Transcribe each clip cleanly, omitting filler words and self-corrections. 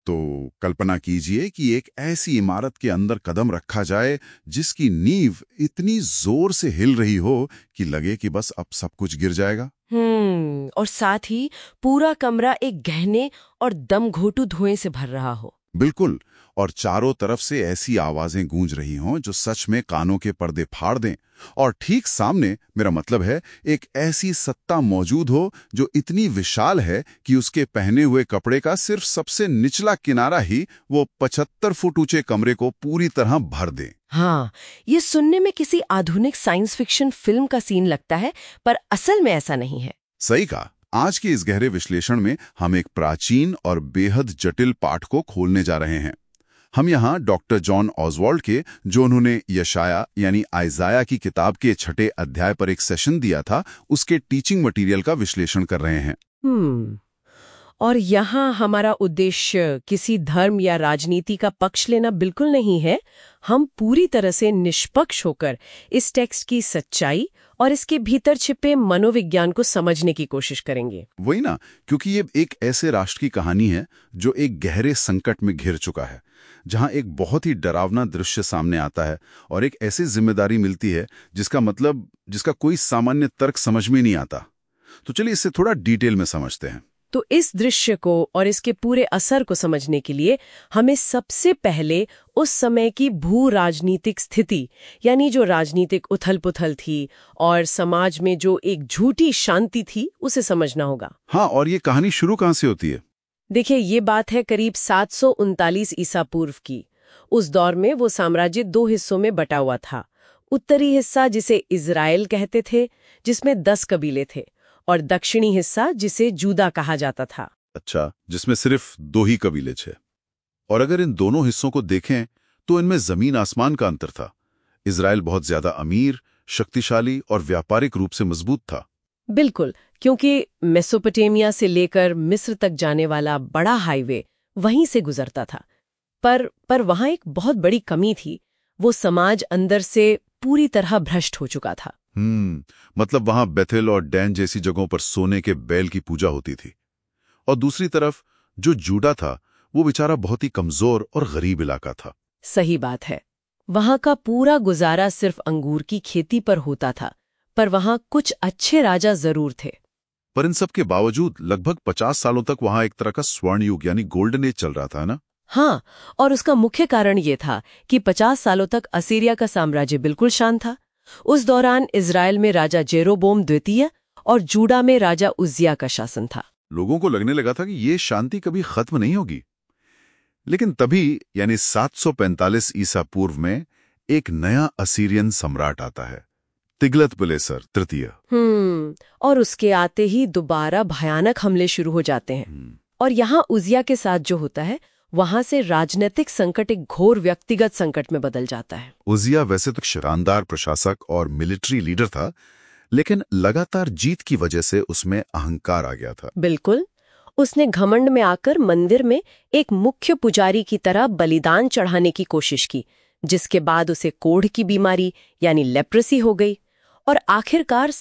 तो कल्पना कीजिए कि एक ऐसी इमारत के अंदर कदम रखा जाए जिसकी नींव इतनी जोर से हिल रही हो कि लगे कि बस अब सब कुछ गिर जाएगा। और साथ ही पूरा कमरा एक गहने और दम घोटू धुएं से भर रहा हो। बिल्कुल, और चारों तरफ से ऐसी आवाजें गूंज रही हों जो सच में कानों के पर्दे फाड़ दें। और ठीक सामने, मेरा मतलब है, एक ऐसी सत्ता मौजूद हो जो इतनी विशाल है कि उसके पहने हुए कपड़े का सिर्फ सबसे निचला किनारा ही वो 75 फुट ऊंचे कमरे को पूरी तरह भर दे। हाँ, ये सुनने में किसी आधुनिक साइंस फिक्शन फिल्म का सीन लगता है, पर असल में ऐसा नहीं है। सही कहा। आज के इस गहरे विश्लेषण में हम एक प्राचीन और बेहद जटिल पाठ को खोलने जा रहे हैं। हम यहाँ डॉक्टर जॉन ऑसवाल्ड के, जो उन्होंने यशाया यानी आइजाया की किताब के 6ठे अध्याय पर एक सेशन दिया था, उसके टीचिंग मटेरियल का विश्लेषण कर रहे हैं। और यहाँ हमारा उद्देश्य किसी धर्म या राजनीति का पक्ष लेना बिल्कुल नहीं है। हम पूरी तरह से निष्पक्ष होकर इस टेक्स्ट की सच्चाई और इसके भीतर छिपे मनोविज्ञान को समझने की कोशिश करेंगे। वही ना, क्योंकि ये एक ऐसे राष्ट्र की कहानी है जो एक गहरे संकट में घिर चुका है, जहां एक बहुत ही डरावना दृश्य सामने आता है और एक ऐसी जिम्मेदारी मिलती है जिसका कोई सामान्य तर्क समझ में नहीं आता। तो चलिए इसे थोड़ा डिटेल में समझते हैं। तो इस दृश्य को और इसके पूरे असर को समझने के लिए हमें सबसे पहले उस समय की भू राजनीतिक स्थिति, यानी जो राजनीतिक उथल-पुथल थी और समाज में जो एक झूठी शांति थी, उसे समझना होगा। हाँ, और ये कहानी शुरू कहाँ से होती है? देखिए, ये बात है करीब 739 ईसा पूर्व की। उस दौर में वो साम्राज्य 2 हिस्सों में बटा हुआ था। उत्तरी हिस्सा, जिसे इजराइल कहते थे, जिसमें 10 कबीले थे, और दक्षिणी हिस्सा जिसे जूदा कहा जाता था। अच्छा, जिसमें सिर्फ 2 ही कबीले थे। और अगर इन दोनों हिस्सों को देखें तो इनमें जमीन आसमान का अंतर था। इजराइल बहुत ज्यादा अमीर, शक्तिशाली और व्यापारिक रूप से मजबूत था। बिल्कुल, क्योंकि मेसोपोटामिया से लेकर मिस्र तक जाने वाला बड़ा हाईवे वहीं से गुजरता था। पर वहां एक बहुत बड़ी कमी थी। वो समाज अंदर से पूरी तरह भ्रष्ट हो चुका था। मतलब वहां बेथेल और डैन जैसी जगहों पर सोने के बैल की पूजा होती थी। और दूसरी तरफ जो जूडा था, वो बेचारा बहुत ही कमजोर और गरीब इलाका था। सही बात है। वहां का पूरा गुजारा सिर्फ अंगूर की खेती पर होता था, पर वहां कुछ अच्छे राजा जरूर थे। पर इन सब के बावजूद लगभग 50 सालों तक वहां एक तरह का स्वर्ण युग यानी गोल्डन एज चल रहा था ना? हाँ, और उसका मुख्य कारण ये था कि 50 सालों तक असीरिया का साम्राज्य बिल्कुल शांत था। उस दौरान इजराइल में राजा जेरोबोम द्वितीय और जूडा में राजा उज्जिया का शासन था। लोगों को लगने लगा था कि ये शांति कभी खत्म नहीं होगी। लेकिन तभी, यानी 745 ईसा पूर्व में, एक नया असीरियन सम्राट आता है, तिग्लत-पिलेसर तृतीय। और उसके आते ही दोबारा भयानक हमले शुरू हो जाते हैं। और यहाँ उज्जिया के साथ जो होता है, वहां से राजनीतिक संकट एक घोर व्यक्तिगत संकट में बदल जाता है। उज्जिया वैसे तो शानदार प्रशासक और मिलिट्री लीडर था, लेकिन लगातार जीत की वजह से उसमें अहंकार आ गया था। बिल्कुल, उसने घमंड में आकर मंदिर में एक मुख्य पुजारी की तरह बलिदान चढ़ाने की कोशिश की, जिसके बाद उसे कोढ़ की बीमारी यानी लेप्रेसी हो गई और आखिरकार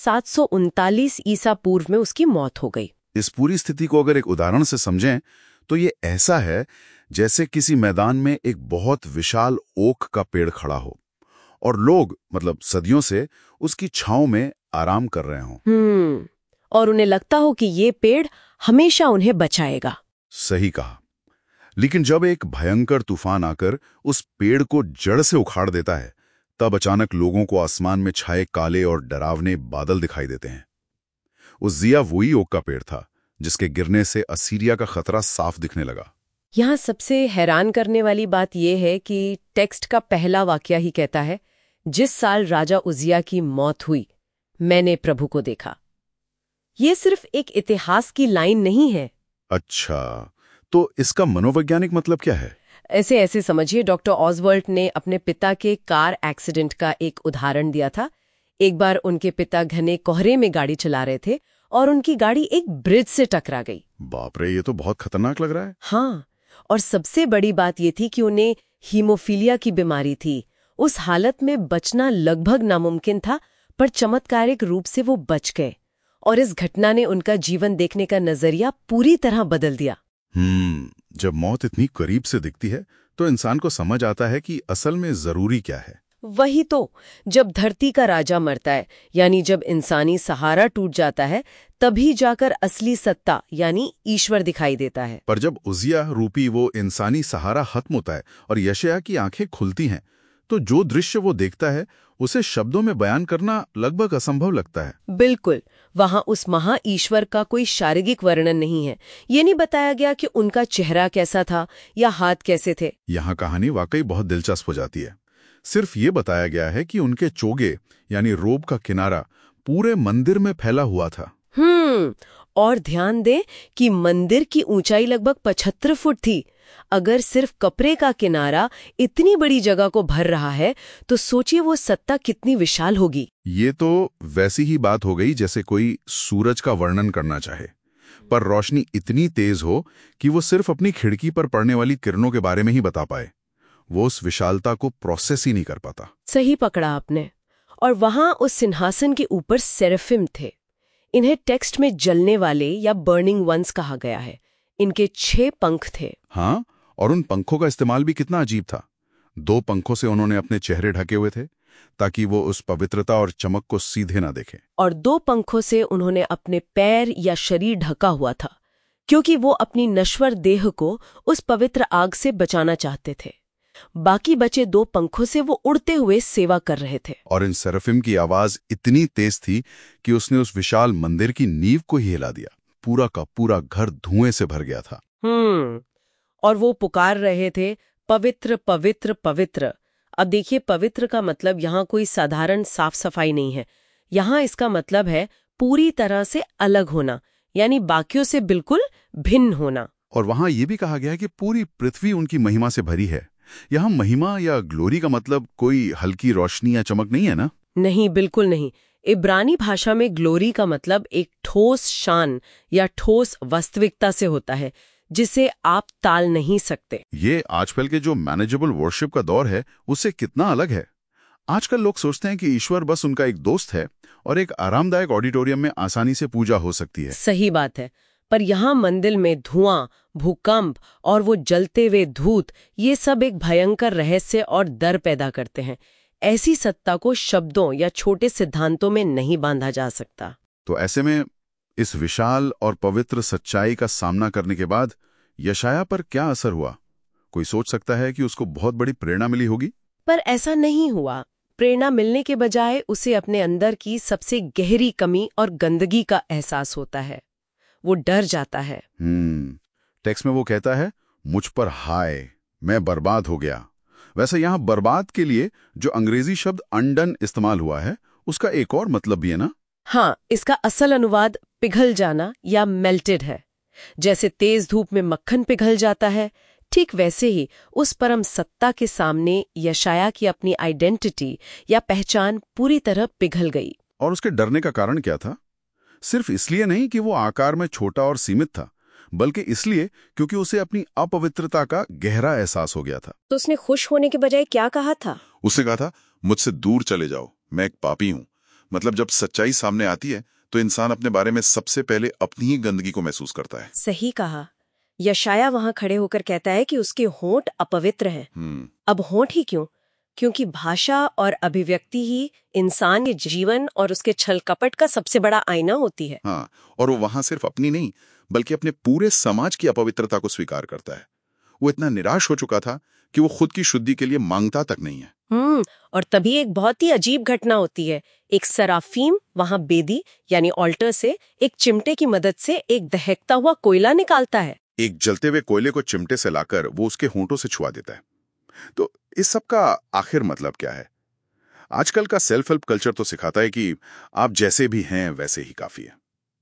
739 ईसा पूर्व में उसकी मौत हो गई। इस पूरी स्थिति को अगर एक उदाहरण से समझें तो ये ऐसा है जैसे किसी मैदान में एक बहुत विशाल ओक का पेड़ खड़ा हो और लोग, मतलब सदियों से, उसकी छांव में आराम कर रहे हों। और उन्हें लगता हो कि ये पेड़ हमेशा उन्हें बचाएगा। सही कहा। लेकिन जब एक भयंकर तूफान आकर उस पेड़ को जड़ से उखाड़ देता है, तब अचानक लोगों को आसमान में छाए काले और डरावने बादल दिखाई देते हैं। उज्जिया वही ओक का पेड़ था जिसके गिरने से असीरिया का खतरा साफ दिखने लगा। यहाँ सबसे हैरान करने वाली बात यह है कि टेक्स्ट का पहला वाक्य ही कहता है, जिस साल राजा उज्जिया की मौत हुई, मैंने प्रभु को देखा। ये सिर्फ एक इतिहास की लाइन नहीं है। अच्छा, तो इसका मनोवैज्ञानिक मतलब क्या है? ऐसे समझिए, डॉक्टर ऑसवाल्ड ने अपने पिता के कार एक्सीडेंट का एक उदाहरण दिया था। एक बार उनके पिता घने कोहरे में गाड़ी चला रहे थे और उनकी गाड़ी एक ब्रिज से टकरा गई। बाप रे, ये तो बहुत खतरनाक लग रहा है। हाँ, और सबसे बड़ी बात ये थी कि उन्हें हीमोफीलिया की बीमारी थी। उस हालत में बचना लगभग नामुमकिन था, पर चमत्कारिक रूप से वो बच गए और इस घटना ने उनका जीवन देखने का नजरिया पूरी तरह बदल दिया। जब मौत इतनी करीब से दिखती है तो इंसान को समझ आता है कि असल में जरूरी क्या है। वही तो, जब धरती का राजा मरता है, यानी जब इंसानी सहारा टूट जाता है, तभी जाकर असली सत्ता यानी ईश्वर दिखाई देता है। पर जब उजिया रूपी वो इंसानी सहारा खत्म होता है और यशायाह की आंखें खुलती हैं, तो जो दृश्य वो देखता है उसे शब्दों में बयान करना लगभग असंभव लगता है। बिल्कुल, वहां उस महा ईश्वर का कोई शारीरिक वर्णन नहीं है। ये नहीं बताया गया कि उनका चेहरा कैसा था या हाथ कैसे थे। यहाँ कहानी वाकई बहुत दिलचस्प हो जाती है। सिर्फ ये बताया गया है कि उनके चोगे यानी रोब का किनारा पूरे मंदिर में फैला हुआ था। और ध्यान दें कि मंदिर की ऊंचाई लगभग 75 फुट थी। अगर सिर्फ कपड़े का किनारा इतनी बड़ी जगह को भर रहा है, तो सोचिए वो सत्ता कितनी विशाल होगी। ये तो वैसी ही बात हो गई जैसे कोई सूरज का वर्णन करना चाहे, पर रोशनी इतनी तेज हो कि वो सिर्फ अपनी खिड़की पर पड़ने वाली किरणों के बारे में ही बता पाए। वो उस विशालता को प्रोसेस ही नहीं कर पाता। सही पकड़ा आपने। और वहां उस सिंहासन के ऊपर सेराफिम थे। इन्हें टेक्स्ट में जलने वाले या बर्निंग वंस कहा गया है। इनके 6 पंख थे। हाँ, और उन पंखों का इस्तेमाल भी कितना अजीब था। 2 पंखों से उन्होंने अपने चेहरे ढके हुए थे ताकि वो उस पवित्रता और चमक को सीधे ना देखे, और 2 पंखों से उन्होंने अपने पैर या शरीर ढका हुआ था, क्योंकि वो अपनी नश्वर देह को उस पवित्र आग से बचाना चाहते थे। बाकी बचे 2 पंखों से वो उड़ते हुए सेवा कर रहे थे। और इन सेराफिम की आवाज इतनी तेज थी कि उसने उस विशाल मंदिर की नींव को ही हिला दिया। पूरा का पूरा घर धुएं से भर गया था। और वो पुकार रहे थे, पवित्र पवित्र पवित्र। अब देखिए, पवित्र का मतलब यहाँ कोई साधारण साफ सफाई नहीं है। यहाँ इसका मतलब है पूरी तरह से अलग होना, यानी बाकियों से बिल्कुल भिन्न होना। और वहां ये भी कहा गया है कि पूरी पृथ्वी उनकी महिमा से भरी है। यहाँ महिमा या ग्लोरी का मतलब कोई हल्की रोशनी या चमक नहीं है ना? नहीं, बिल्कुल नहीं। इब्रानी भाषा में ग्लोरी का मतलब एक ठोस शान या ठोस वास्तविकता से होता है, जिसे आप टाल नहीं सकते। ये आजकल के जो मैनेजेबल वर्शिप का दौर है उससे कितना अलग है। आजकल लोग सोचते हैं कि ईश्वर बस उनका एक दोस्त है और एक आरामदायक ऑडिटोरियम में आसानी से पूजा हो सकती है। सही बात है, पर यहाँ मंदिर में धुआं, भूकंप और वो जलते हुए धूत, ये सब एक भयंकर रहस्य और डर पैदा करते हैं। ऐसी सत्ता को शब्दों या छोटे सिद्धांतों में नहीं बांधा जा सकता। तो ऐसे में इस विशाल और पवित्र सच्चाई का सामना करने के बाद यशायाह पर क्या असर हुआ? कोई सोच सकता है कि उसको बहुत बड़ी प्रेरणा मिली होगी, पर ऐसा नहीं हुआ। प्रेरणा मिलने के बजाय उसे अपने अंदर की सबसे गहरी कमी और गंदगी का एहसास होता है। वो डर जाता है। टेक्स्ट में वो कहता है, मुझ पर हाय, मैं बर्बाद हो गया। वैसे यहाँ बर्बाद के लिए जो अंग्रेजी शब्द अनडन इस्तेमाल हुआ है, उसका एक और मतलब भी है ना? हाँ, इसका असल अनुवाद पिघल जाना या मेल्टेड है। जैसे तेज धूप में मक्खन पिघल जाता है, ठीक वैसे ही उस परम सत्ता के सामने यशायाह की अपनी आइडेंटिटी या पहचान पूरी तरह पिघल गई। और उसके डरने का कारण क्या था? सिर्फ इसलिए नहीं कि वो आकार में छोटा और सीमित था, बल्कि इसलिए क्योंकि उसे अपनी अपवित्रता का गहरा एहसास हो गया था। तो उसने खुश होने के बजाय क्या कहा था? उसने कहा था, मुझसे दूर चले जाओ, मैं एक पापी हूं। मतलब जब सच्चाई सामने आती है तो इंसान अपने बारे में सबसे पहले अपनी ही गंदगी को महसूस करता है। सही कहा। यशायाह वहां खड़े होकर कहता है कि उसके होंठ अपवित्र हैं। अब होंठ ही क्यों? क्योंकि भाषा और अभिव्यक्ति ही इंसान के जीवन और उसके छल कपट का सबसे बड़ा आईना होती है। हाँ, और वो वहां सिर्फ अपनी नहीं बल्कि अपने पूरे समाज की अपवित्रता को स्वीकार करता है। वो इतना निराश हो चुका था कि वो खुद की शुद्धि के लिए मांगता तक नहीं है। और तभी एक बहुत ही अजीब घटना होती है। एक सराफीम वहां बेदी यानी ऑल्टर से एक चिमटे की मदद से एक दहकता हुआ कोयला निकालता है। एक जलते हुए कोयले को चिमटे से लाकर वो उसके होंठों से छुआ देता है। तो इस सब का आखिर मतलब क्या है? आजकल का सेल्फ हेल्प कल्चर तो सिखाता है कि आप जैसे भी हैं वैसे ही काफी है,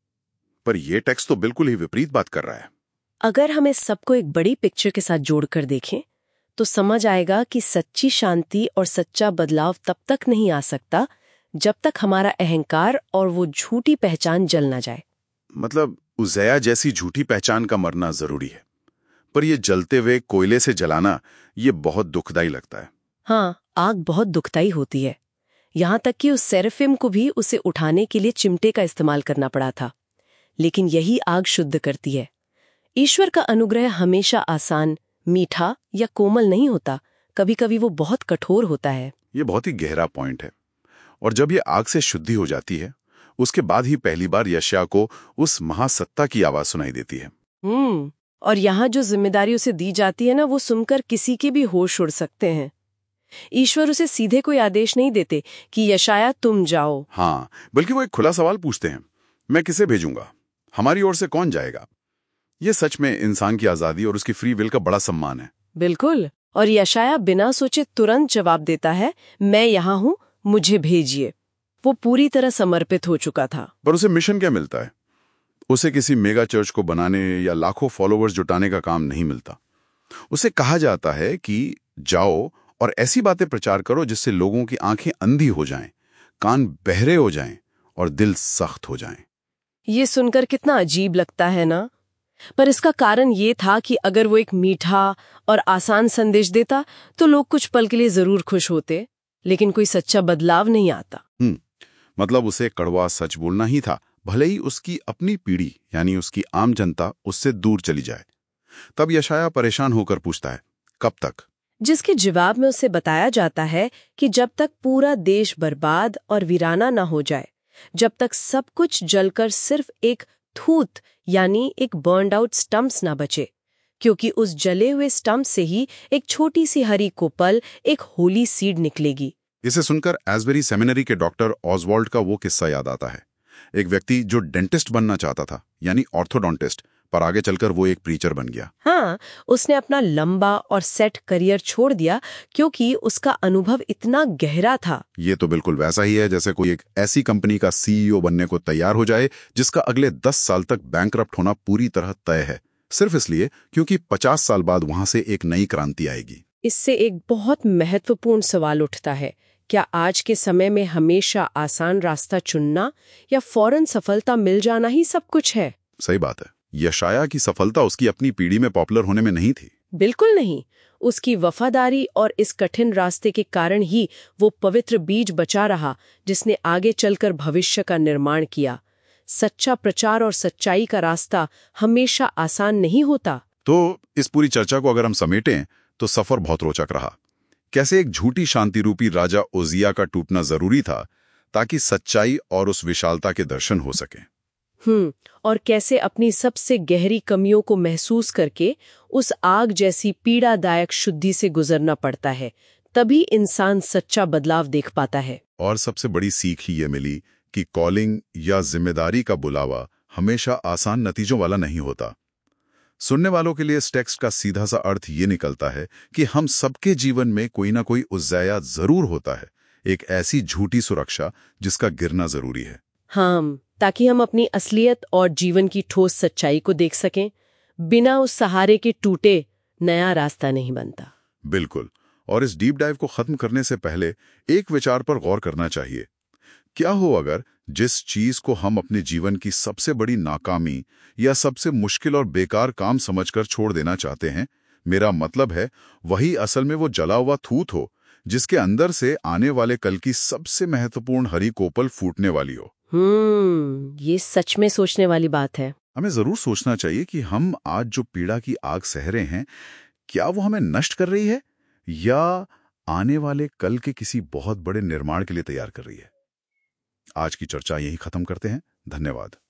पर यह टेक्स्ट तो बिल्कुल ही विपरीत बात कर रहा है। अगर हम इस सबको एक बड़ी पिक्चर के साथ जोड़कर देखें तो समझ आएगा कि सच्ची शांति और सच्चा बदलाव तब तक नहीं आ सकता जब तक हमारा अहंकार और वो झूठी पहचान जल ना जाए। मतलब उज़ैया जैसी झूठी पहचान का मरना जरूरी है, पर ये जलते हुए कोयले से जलाना ये बहुत दुखदाई लगता है। हाँ, आग बहुत दुखदाई होती है। यहाँ तक कि उस सेराफिम को भी उसे उठाने के लिए चिमटे का इस्तेमाल करना पड़ा था। लेकिन यही आग शुद्ध करती है। ईश्वर का अनुग्रह हमेशा आसान, मीठा या कोमल नहीं होता, कभी कभी वो बहुत कठोर होता है। ये बहुत ही गहरा पॉइंट है। और जब ये आग से शुद्धि हो जाती है, उसके बाद ही पहली बार यशायाह को उस महासत्ता की आवाज सुनाई देती है। और यहाँ जो जिम्मेदारी उसे दी जाती है ना, वो सुनकर किसी के भी होश उड़ सकते हैं। ईश्वर उसे सीधे कोई आदेश नहीं देते कि यशायाह तुम जाओ। हाँ, बल्कि वो एक खुला सवाल पूछते हैं, मैं किसे भेजूंगा, हमारी ओर से कौन जाएगा। ये सच में इंसान की आजादी और उसकी फ्री विल का बड़ा सम्मान है। बिल्कुल। और यशायाह बिना सोचे तुरंत जवाब देता है, मैं यहाँ हूँ, मुझे भेजिए। वो पूरी तरह समर्पित हो चुका था। पर उसे मिशन क्या मिलता है? उसे किसी मेगा चर्च को बनाने या लाखों फॉलोअर्स जुटाने का काम नहीं मिलता। उसे कहा जाता है कि जाओ और ऐसी बातें प्रचार करो जिससे लोगों की आंखें अंधी हो जाएं, कान बहरे हो जाएं और दिल सख्त हो जाएं। ये सुनकर कितना अजीब लगता है ना? पर इसका कारण ये था कि अगर वो एक मीठा और आसान संदेश देता तो लोग कुछ पल के लिए जरूर खुश होते, लेकिन कोई सच्चा बदलाव नहीं आता। मतलब उसे कड़वा सच बोलना ही था, भले ही उसकी अपनी पीढ़ी यानी उसकी आम जनता उससे दूर चली जाए। तब यशायाह परेशान होकर पूछता है, कब तक? जिसके जवाब में उसे बताया जाता है कि जब तक पूरा देश बर्बाद और वीराना ना हो जाए, जब तक सब कुछ जलकर सिर्फ एक थूत यानी एक बर्न्ड आउट स्टम्प्स ना बचे, क्योंकि उस जले हुए स्टम्प से ही एक छोटी सी हरी कोपल, एक होली सीड निकलेगी। इसे सुनकर एस्बेरी सेमिनरी के डॉक्टर ऑसवाल्ड का वो किस्सा याद आता है। एक व्यक्ति जो डेंटिस्ट बनना चाहता था, यानी ऑर्थोडोंटिस्ट, पर आगे चलकर वो एक प्रीचर बन गया। हाँ, उसने अपना लंबा और सेट करियर छोड़ दिया क्योंकि उसका अनुभव इतना गहरा था। ये तो बिल्कुल वैसा ही है जैसे कोई एक ऐसी कंपनी का सीईओ बनने को तैयार हो जाए जिसका अगले 10 साल तक बैंकरप्ट होना पूरी तरह तय है, सिर्फ इसलिए क्योंकि 50 साल बाद वहां से एक नई क्रांति आएगी। इससे एक बहुत महत्वपूर्ण सवाल उठता है, क्या आज के समय में हमेशा आसान रास्ता चुनना या फौरन सफलता मिल जाना ही सब कुछ है? सही बात है। यशायाह की सफलता उसकी अपनी पीढ़ी में पॉपुलर होने में नहीं थी। बिल्कुल नहीं। उसकी वफादारी और इस कठिन रास्ते के कारण ही वो पवित्र बीज बचा रहा जिसने आगे चलकर भविष्य का निर्माण किया। सच्चा प्रचार और सच्चाई का रास्ता हमेशा आसान नहीं होता। तो इस पूरी चर्चा को अगर हम समेटें तो सफर बहुत रोचक रहा। कैसे एक झूठी शांति रूपी राजा ओजिया का टूटना जरूरी था ताकि सच्चाई और उस विशालता के दर्शन हो सके। और कैसे अपनी सबसे गहरी कमियों को महसूस करके उस आग जैसी पीड़ादायक शुद्धि से गुजरना पड़ता है, तभी इंसान सच्चा बदलाव देख पाता है। और सबसे बड़ी सीख ही ये मिली कि कॉलिंग या जिम्मेदारी का बुलावा हमेशा आसान नतीजों वाला नहीं होता। सुनने वालों के लिए इस टेक्स्ट का सीधा सा अर्थ ये निकलता है कि हम सबके जीवन में कोई ना कोई उज़्ज़ाया जरूर होता है, एक ऐसी झूठी सुरक्षा जिसका गिरना जरूरी है। हाँ, ताकि हम अपनी असलियत और जीवन की ठोस सच्चाई को देख सकें। बिना उस सहारे के टूटे नया रास्ता नहीं बनता। बिल्कुल। और इस डीप डाइव को खत्म करने से पहले एक विचार पर गौर करना चाहिए। क्या हो अगर जिस चीज को हम अपने जीवन की सबसे बड़ी नाकामी या सबसे मुश्किल और बेकार काम समझकर छोड़ देना चाहते हैं, मेरा मतलब है वही असल में वो जला हुआ थूत हो जिसके अंदर से आने वाले कल की सबसे महत्वपूर्ण हरी कोपल फूटने वाली हो। ये सच में सोचने वाली बात है। हमें जरूर सोचना चाहिए कि हम आज जो पीड़ा की आग सह रहे हैं, क्या वो हमें नष्ट कर रही है या आने वाले कल के किसी बहुत बड़े निर्माण के लिए तैयार कर रही है। आज की चर्चा यही खत्म करते हैं। धन्यवाद।